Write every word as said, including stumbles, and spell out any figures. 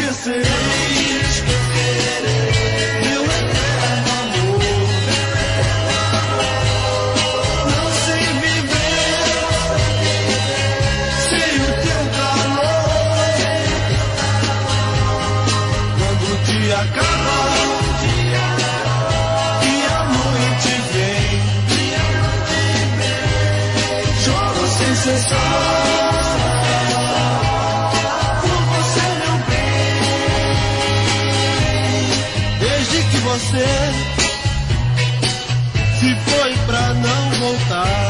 esquecerei, meu eterno amor. Não sei viver sem o teu calor. Quando o dia acaba e a noite vem, choro sem cessar por você, meu bem. Desde que você se foi pra não voltar,